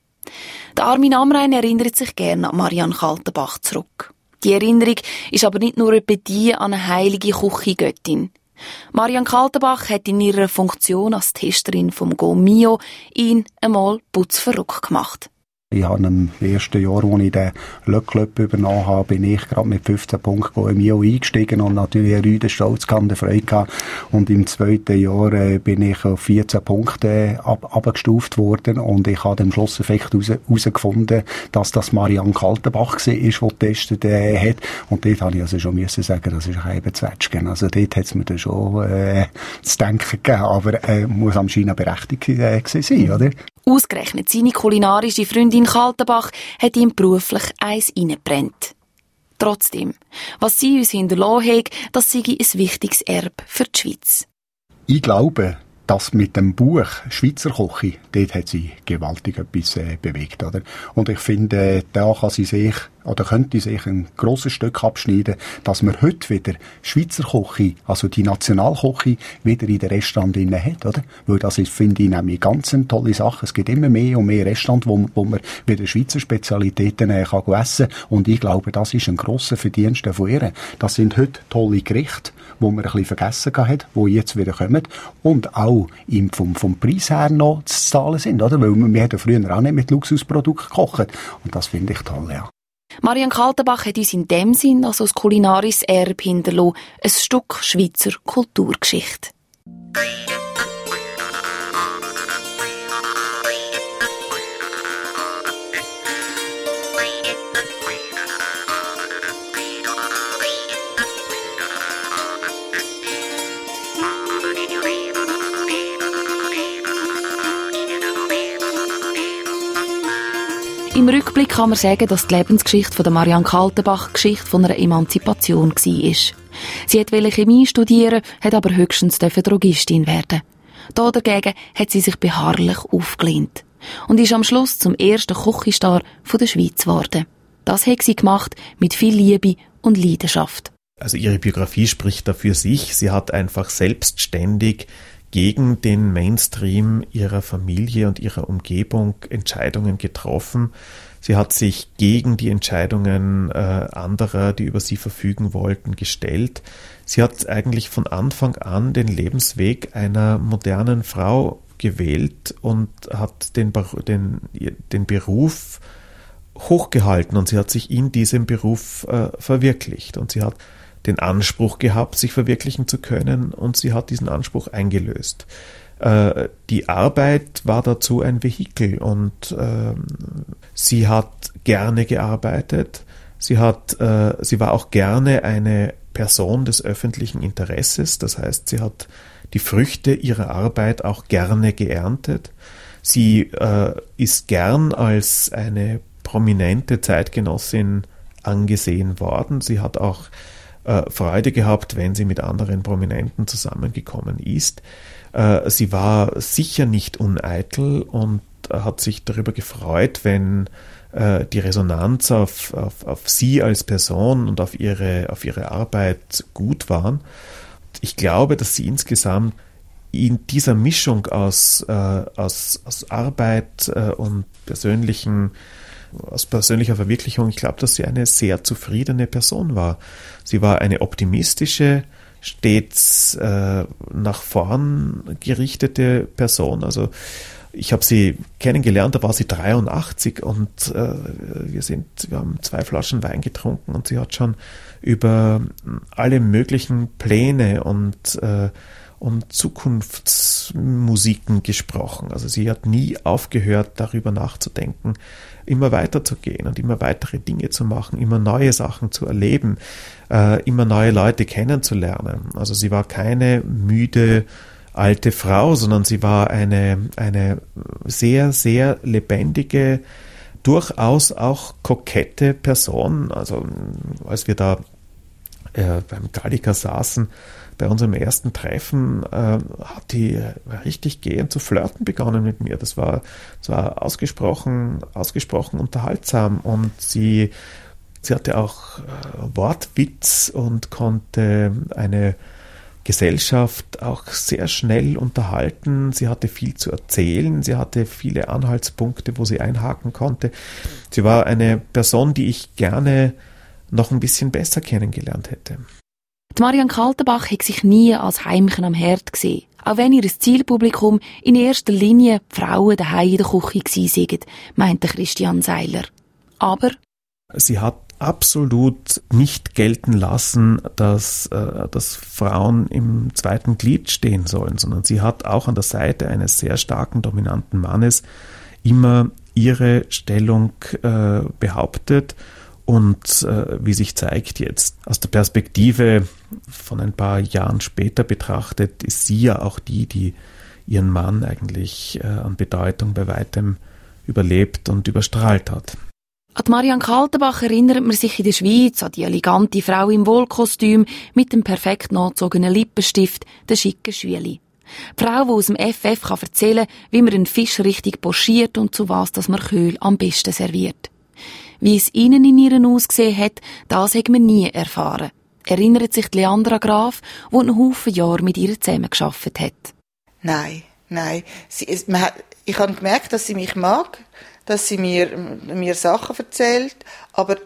Der Armin Amrein erinnert sich gerne an Marianne Kaltenbach zurück. Die Erinnerung ist aber nicht nur etwa die an eine heilige Küchengöttin. Marianne Kaltenbach hat in ihrer Funktion als Testerin vom Go Mio ihn einmal putzverrückt gemacht. Ich habe im ersten Jahr, als ich den Le Club übernommen habe, bin ich gerade mit fünfzehn Punkten im Mio eingestiegen und natürlich einen riesen Stolz gehabt und Freude gehabt. Und im zweiten Jahr äh, bin ich auf vierzehn Punkte ab, abgestuft worden und ich habe am Schlusseffekt herausgefunden, dass das Marianne Kaltenbach war, die getestet äh, hat. Und dort habe ich also schon müssen sagen, das ist eben Zwetschgen. Also dort hat es mir dann schon äh, zu denken gegeben, aber äh, muss anscheinend berechtigt äh, sein, oder? Ausgerechnet seine kulinarische Freundin Kaltenbach hat ihm beruflich eins reingebrennt. Trotzdem, was sie uns hinterlassen hat, das sei ein wichtiges Erbe für die Schweiz. Ich glaube, dass mit dem Buch «Schweizer Küche», dort hat sie gewaltig etwas äh, bewegt, oder? Und ich finde, äh, da kann sie sich, oder könnte sich ein grosses Stück abschneiden, dass man heute wieder Schweizer Küche, also die Nationalküche, wieder in den Restaurants hat, oder? Weil das ist, finde ich, nämlich ganz eine tolle Sache. Es gibt immer mehr und mehr Restaurants, wo, wo man wieder Schweizer Spezialitäten äh, kann essen kann. Und ich glaube, das ist ein grosser Verdienst von ihr. Das sind heute tolle Gerichte, wo man ein bisschen vergessen hat, die jetzt wieder kommen. Und auch im, vom, vom Preis her noch zu zahlen sind, oder? Weil wir, wir haben früher auch nicht mit Luxusprodukten gekocht. Und das finde ich toll, ja. Marianne Kaltenbach hat uns in dem Sinn also als kulinarisches Erbe hinterlassen, ein Stück Schweizer Kulturgeschichte. Im Rückblick kann man sagen, dass die Lebensgeschichte von der Marianne Kaltenbach Geschichte von einer Emanzipation war. Sie wollte Chemie studieren, hat aber höchstens Drogistin werden. Da dagegen hat sie sich beharrlich aufgelehnt und ist am Schluss zum ersten Küchenstar der Schweiz geworden. Das hat sie gemacht mit viel Liebe und Leidenschaft. Also ihre Biografie spricht da für sich. Sie hat einfach selbstständig gegen den Mainstream ihrer Familie und ihrer Umgebung Entscheidungen getroffen. Sie hat sich gegen die Entscheidungen äh, anderer, die über sie verfügen wollten, gestellt. Sie hat eigentlich von Anfang an den Lebensweg einer modernen Frau gewählt und hat den, den, den Beruf hochgehalten und sie hat sich in diesem Beruf äh, verwirklicht und sie hat den Anspruch gehabt, sich verwirklichen zu können und sie hat diesen Anspruch eingelöst. Äh, die Arbeit war dazu ein Vehikel und äh, sie hat gerne gearbeitet, Sie hat, äh, sie war auch gerne eine Person des öffentlichen Interesses. Das heißt, sie hat die Früchte ihrer Arbeit auch gerne geerntet. Sie äh, ist gern als eine prominente Zeitgenossin angesehen worden. Sie hat auch äh, Freude gehabt, wenn sie mit anderen Prominenten zusammengekommen ist. Äh, sie war sicher nicht uneitel und äh, hat sich darüber gefreut, wenn äh, die Resonanz auf, auf, auf sie als Person und auf ihre, auf ihre Arbeit gut waren. Ich glaube, dass sie insgesamt in dieser Mischung aus, äh, aus, aus Arbeit äh, und persönlichen aus persönlicher Verwirklichung, ich glaube, dass sie eine sehr zufriedene Person war. Sie war eine optimistische, stets äh, nach vorn gerichtete Person. Also ich habe sie kennengelernt, da war sie dreiundachtzig und äh, wir sind, wir haben zwei Flaschen Wein getrunken und sie hat schon über alle möglichen Pläne und äh, und Zukunftsmusiken gesprochen. Also sie hat nie aufgehört, darüber nachzudenken, immer weiterzugehen und immer weitere Dinge zu machen, immer neue Sachen zu erleben, äh, immer neue Leute kennenzulernen. Also sie war keine müde alte Frau, sondern sie war eine, eine sehr, sehr lebendige, durchaus auch kokette Person. Also als wir da äh, beim Gallica saßen, bei unserem ersten Treffen äh, hat die richtig gehend zu flirten begonnen mit mir. Das war, das war ausgesprochen, ausgesprochen unterhaltsam und sie, sie hatte auch äh, Wortwitz und konnte eine Gesellschaft auch sehr schnell unterhalten. Sie hatte viel zu erzählen, sie hatte viele Anhaltspunkte, wo sie einhaken konnte. Sie war eine Person, die ich gerne noch ein bisschen besser kennengelernt hätte. Die Marianne Kaltenbach hat sich nie als Heimchen am Herd gesehen, auch wenn ihr Zielpublikum in erster Linie die Frauen daheim in der Küche gewesen seien, meinte Christian Seiler. Aber sie hat absolut nicht gelten lassen, dass, äh, dass Frauen im zweiten Glied stehen sollen, sondern sie hat auch an der Seite eines sehr starken, dominanten Mannes immer ihre Stellung äh, behauptet. Und äh, wie sich zeigt jetzt aus der Perspektive von ein paar Jahren später betrachtet, ist sie ja auch die, die ihren Mann eigentlich äh, an Bedeutung bei weitem überlebt und überstrahlt hat. An Marianne Kaltenbach erinnert man sich in der Schweiz an die elegante Frau im Wollkostüm mit dem perfekt angezogenen Lippenstift, der schicken Schüeli. Die Frau, die aus dem F F kann erzählen kann, wie man einen Fisch richtig pochiert und zu was dass man Köhl am besten serviert. Wie es innen in ihren ausgesehen hat, das hat man nie erfahren. Erinnert sich Leandra Graf, die einen Haufen Jahre mit ihr zusammengearbeitet hat. Nein, nein. Sie, es, man hat, ich habe gemerkt, dass sie mich mag, dass sie mir, mir Sachen erzählt, aber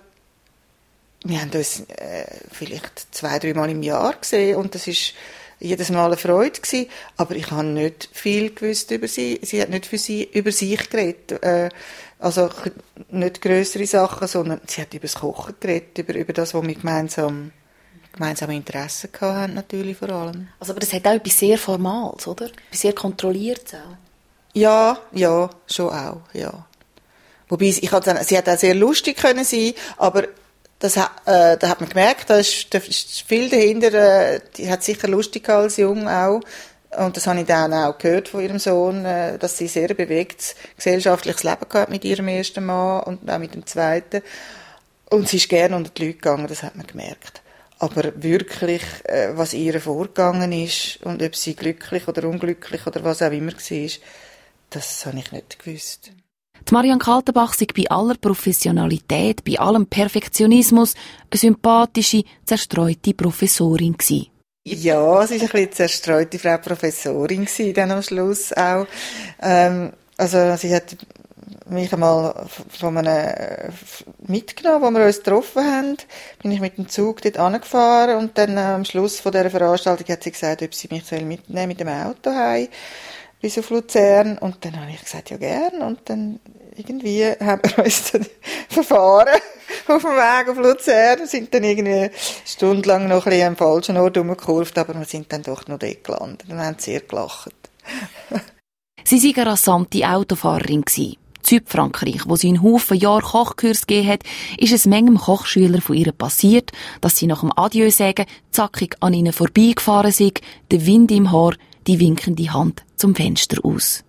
wir haben uns äh, vielleicht zwei, drei Mal im Jahr gesehen und das ist jedes Mal eine Freude gewesen, aber ich habe nicht viel gewusst über sie. Sie hat nicht für sie, über sich geredet, äh, also nicht grössere Sachen, sondern sie hat über das Kochen geredet, über, über das, was wir gemeinsam, gemeinsame Interessen hatten, natürlich vor allem. Also, aber das hat auch etwas sehr Formales, oder? Etwas sehr Kontrolliertes auch. Ja, ja, schon auch, ja. Wobei, ich hatte, sie hat auch sehr lustig können sein, aber das, äh, da hat man gemerkt, da ist, da ist viel dahinter, äh, die hat sicher lustig gehabt als Jung auch. Und das habe ich dann auch gehört von ihrem Sohn, äh, dass sie sehr bewegtes gesellschaftliches Leben gehabt mit ihrem ersten Mann und auch mit dem zweiten. Und sie ist gerne unter die Leute gegangen, das hat man gemerkt. Aber wirklich, äh, was ihr vorgegangen ist und ob sie glücklich oder unglücklich oder was auch immer war, das habe ich nicht gewusst. Die Marianne Kaltenbach sei bei aller Professionalität, bei allem Perfektionismus eine sympathische, zerstreute Professorin gewesen. Ja, sie war ein bisschen zerstreute Frau Professorin gewesen, dann am Schluss auch. Ähm, also sie hat mich einmal von einem mitgenommen, wo wir uns getroffen haben, bin ich mit dem Zug dort angefahren und dann am Schluss von dieser Veranstaltung hat sie gesagt, ob sie mich mitnehmen mit dem Auto heim bis auf Luzern und dann habe ich gesagt, ja gern und dann irgendwie haben wir uns dann verfahren auf dem Weg auf Luzern, sind dann irgendwie stundenlang noch ein bisschen am falschen Ort rumgekurvt, aber wir sind dann doch noch dort gelandet und haben sehr gelacht. Sie war eine rasante Autofahrerin. Südfrankreich, wo sie in Haufen Jahren Kochkurs gegeben hat, ist es manchem Kochschüler von ihr passiert, dass sie nach dem Adieu sagen zackig an ihnen vorbeigefahren sind, der Wind im Haar, die winkende Hand zum Fenster aus.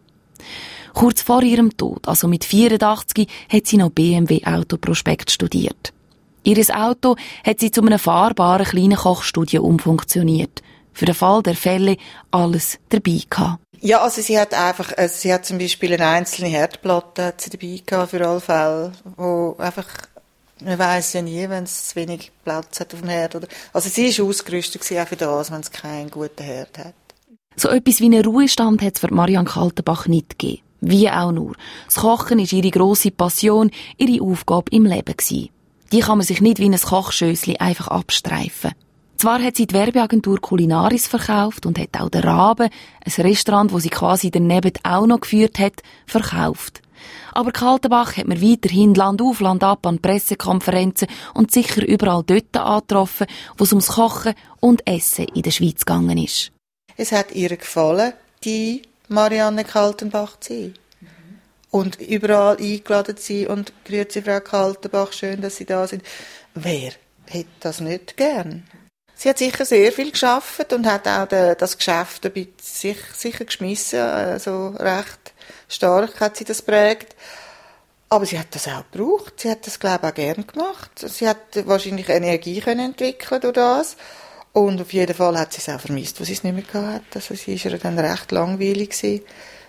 Kurz vor ihrem Tod, also mit vierundachtzig, hat sie noch B M W-Autoprospekt studiert. Ihr Auto hat sie zu einem fahrbaren kleinen Kochstudio umfunktioniert. Für den Fall der Fälle alles dabei gehabt. Ja, also sie hat einfach, also sie hat zum Beispiel eine einzelne Herdplatte hat sie dabei gehabt für alle Fälle, wo einfach, man weiss ja nie, wenn es zu wenig Platz hat auf dem Herd. Oder, also sie war ausgerüstet auch für das, wenn es keinen guten Herd hat. So etwas wie einen Ruhestand hat es für Marianne Kaltenbach nicht gegeben. Wie auch nur. Das Kochen ist ihre grosse Passion, ihre Aufgabe im Leben gewesen. Die kann man sich nicht wie ein Kochschössli einfach abstreifen. Zwar hat sie die Werbeagentur Culinaris verkauft und hat auch den Raben, ein Restaurant, das sie quasi daneben auch noch geführt hat, verkauft. Aber Kaltenbach hat man weiterhin Land auf, Land ab an Pressekonferenzen und sicher überall dort angetroffen, wo es ums Kochen und Essen in der Schweiz gegangen ist. Es hat ihr gefallen, die Marianne Kaltenbach zu sein. Mhm. Und überall eingeladen zu sein und grüezi Frau Kaltenbach, schön, dass Sie da sind. Wer hätte das nicht gern? Sie hat sicher sehr viel geschafft und hat auch de, das Geschäft ein bisschen sich, sicher geschmissen, also recht stark hat sie das prägt. Aber sie hat das auch gebraucht. Sie hat das, glaube ich, auch gern gemacht. Sie hat wahrscheinlich Energie können entwickeln durch das. Und auf jeden Fall hat sie es auch vermisst, wo sie es nicht mehr gehabt hat. Also sie war dann recht langweilig gewesen,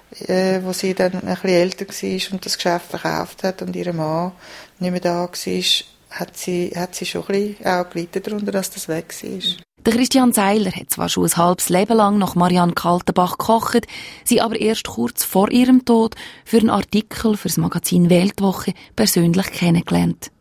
äh, wo sie dann ein bisschen älter war und das Geschäft verkauft hat und ihr Mann nicht mehr da war. Hat sie, hat sie schon ein bisschen auch gelitten darunter, dass das weg war. Der Christian Seiler hat zwar schon ein halbes Leben lang nach Marianne Kaltenbach gekocht, sie aber erst kurz vor ihrem Tod für einen Artikel für das Magazin Weltwoche persönlich kennengelernt.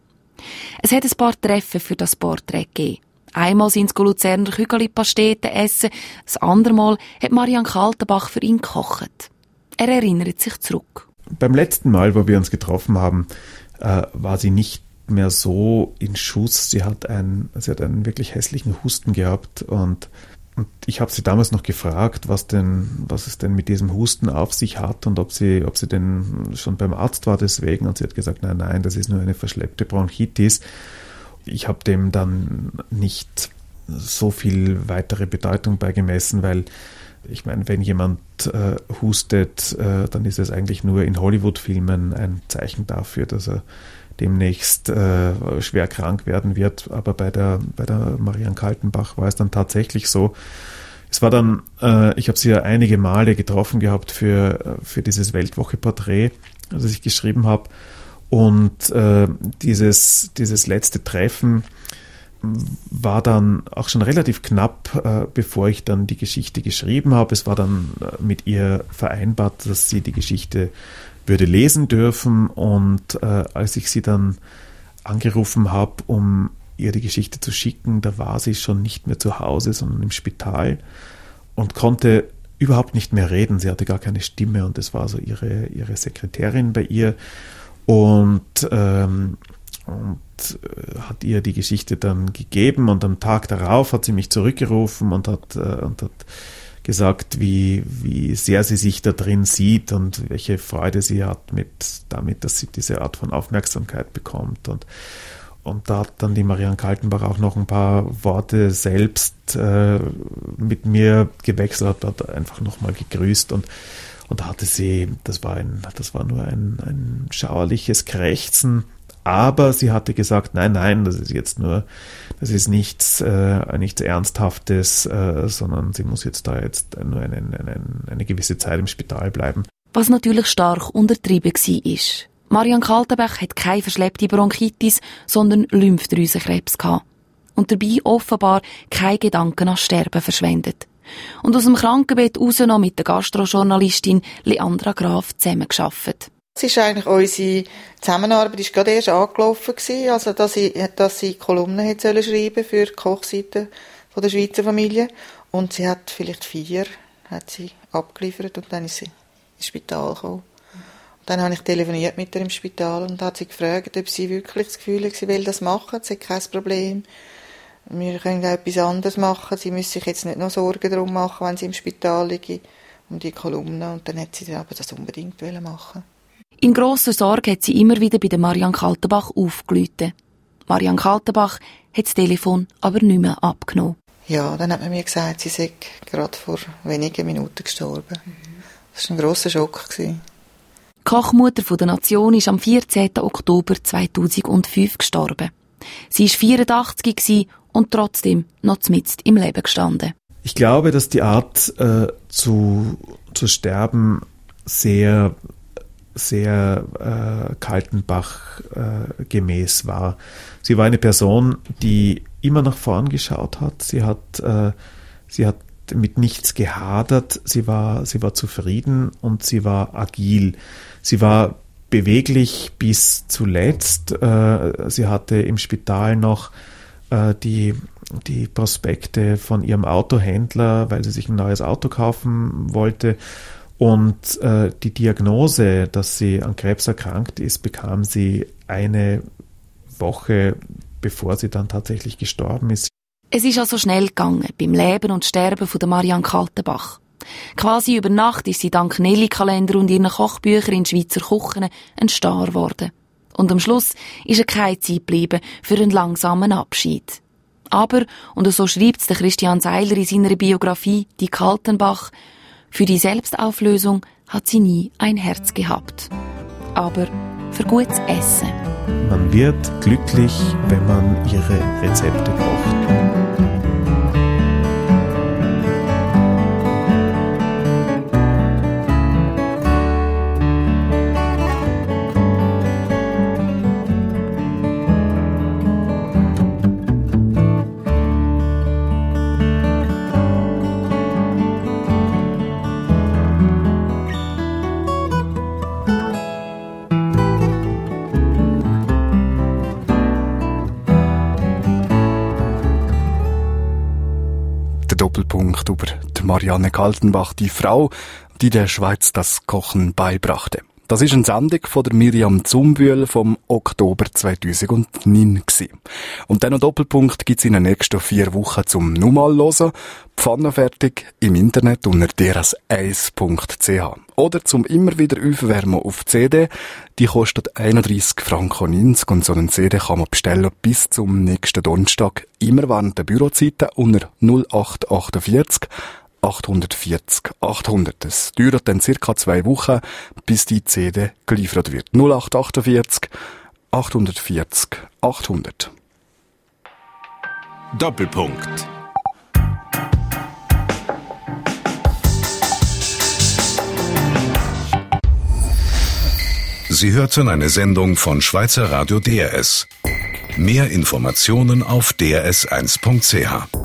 Es hat ein paar Treffen für das Porträt gegeben. Einmal sind sie Luzerner Kügeli-Pasteten essen, das andere Mal hat Marianne Kaltenbach für ihn gekocht. Er erinnert sich zurück. Beim letzten Mal, wo wir uns getroffen haben, äh, war sie nicht mehr so in Schuss. Sie hat einen, sie hat einen wirklich hässlichen Husten gehabt und, und ich habe sie damals noch gefragt, was denn, was es denn mit diesem Husten auf sich hat und ob sie, ob sie denn schon beim Arzt war deswegen, und sie hat gesagt, nein, nein, das ist nur eine verschleppte Bronchitis. Ich habe dem dann nicht so viel weitere Bedeutung beigemessen, weil ich meine, wenn jemand äh, hustet, äh, dann ist es eigentlich nur in Hollywood-Filmen ein Zeichen dafür, dass er demnächst äh, schwer krank werden wird. Aber bei der, bei der Marianne Kaltenbach war es dann tatsächlich so. Es war dann, äh, ich habe sie ja einige Male getroffen gehabt für, für dieses Weltwoche-Porträt, das ich geschrieben habe. Und äh, dieses, dieses letzte Treffen war dann auch schon relativ knapp, äh, bevor ich dann die Geschichte geschrieben habe. Es war dann äh, mit ihr vereinbart, dass sie die Geschichte würde lesen dürfen, und äh, als ich sie dann angerufen habe, um ihr die Geschichte zu schicken, da war sie schon nicht mehr zu Hause, sondern im Spital und konnte überhaupt nicht mehr reden. Sie hatte gar keine Stimme und es war so ihre, ihre Sekretärin bei ihr und, ähm, und äh, hat ihr die Geschichte dann gegeben, und am Tag darauf hat sie mich zurückgerufen und hat, äh, und hat gesagt, wie, wie sehr sie sich da drin sieht und welche Freude sie hat mit, damit, dass sie diese Art von Aufmerksamkeit bekommt. Und, und da hat dann die Marianne Kaltenbach auch noch ein paar Worte selbst äh, mit mir gewechselt, hat einfach nochmal gegrüßt, und, und da hatte sie, das war, ein, das war nur ein, ein schauerliches Krächzen. Aber sie hatte gesagt, nein, nein, das ist jetzt nur, das ist nichts, äh, nichts Ernsthaftes, äh, sondern sie muss jetzt da jetzt nur eine, eine, eine gewisse Zeit im Spital bleiben. Was natürlich stark untertrieben war. Marianne Kaltenbach hat keine verschleppte Bronchitis, sondern Lymphdrüsenkrebs gehabt. Und dabei offenbar keine Gedanken an Sterben verschwendet. Und aus dem Krankenbett raus noch mit der Gastrojournalistin Leandra Graf zusammengearbeitet. Es ist eigentlich unsere Zusammenarbeit ist gerade erst angelaufen gewesen, also dass sie, dass sie Kolumnen hat sollen schreiben für die Kochseite von der Schweizer Familie, und sie hat vielleicht vier hat sie abgeliefert und dann ist sie ins Spital gekommen. Und dann habe ich telefoniert mit ihr im Spital und hat sie gefragt, ob sie wirklich das Gefühl hat, sie will das machen, sie hat kein Problem. Wir können auch etwas anderes machen, sie müssen sich jetzt nicht noch Sorgen darum machen, wenn sie im Spital liegen, um die Kolumnen, und dann hat sie aber das unbedingt machen. In grosser Sorge hat sie immer wieder bei der Marianne Kaltenbach aufgerufen. Marianne Kaltenbach hat das Telefon aber nicht mehr abgenommen. Ja, dann hat man mir gesagt, sie sei gerade vor wenigen Minuten gestorben. Das war ein grosser Schock. Die Kochmutter der Nation ist am vierzehnten Oktober zweitausendfünf gestorben. Sie war vierundachtzig und trotzdem noch mitten im Leben gestanden. Ich glaube, dass die Art äh, zu, zu sterben sehr, sehr äh, Kaltenbach äh, gemäß war. Sie war eine Person, die immer nach vorn geschaut hat. Sie hat, äh, sie hat mit nichts gehadert. Sie war, sie war zufrieden und sie war agil. Sie war beweglich bis zuletzt. Äh, sie hatte im Spital noch äh, die, die Prospekte von ihrem Autohändler, weil sie sich ein neues Auto kaufen wollte. Und äh, die Diagnose, dass sie an Krebs erkrankt ist, bekam sie eine Woche, bevor sie dann tatsächlich gestorben ist. Es ist also schnell gegangen beim Leben und Sterben von der Marianne Kaltenbach. Quasi über Nacht ist sie dank Nelly-Kalender und ihren Kochbüchern in Schweizer Küchen ein Star geworden. Und am Schluss ist ihr keine Zeit geblieben für einen langsamen Abschied. Aber, und so schreibt es der Christian Seiler in seiner Biografie «Die Kaltenbach», für die Selbstauflösung hat sie nie ein Herz gehabt. Aber für gutes Essen. Man wird glücklich, wenn man ihre Rezepte kocht. Doppelpunkt über die Marianne Kaltenbach, die Frau, die der Schweiz das Kochen beibrachte. Das ist eine Sendung von der Miriam Zumbühl vom Oktober zweitausendneun gewesen. Und dann noch Doppelpunkt gibt's in den nächsten vier Wochen zum nochmal hören. Pfannenfertig im Internet unter d r s eins punkt c h. Oder zum immer wieder aufwärmen auf C D. Die kostet einunddreissig Franken neunzig und so einen C D kann man bestellen bis zum nächsten Donnerstag. Immer während der Bürozeiten unter null acht achtundvierzig achthundertvierzig achthundert. Es dauert dann circa zwei Wochen, bis die C D geliefert wird. null acht achtundvierzig achthundertvierzig achthundert. Doppelpunkt. Sie hörten eine Sendung von Schweizer Radio D R S. Mehr Informationen auf d r s eins punkt c h.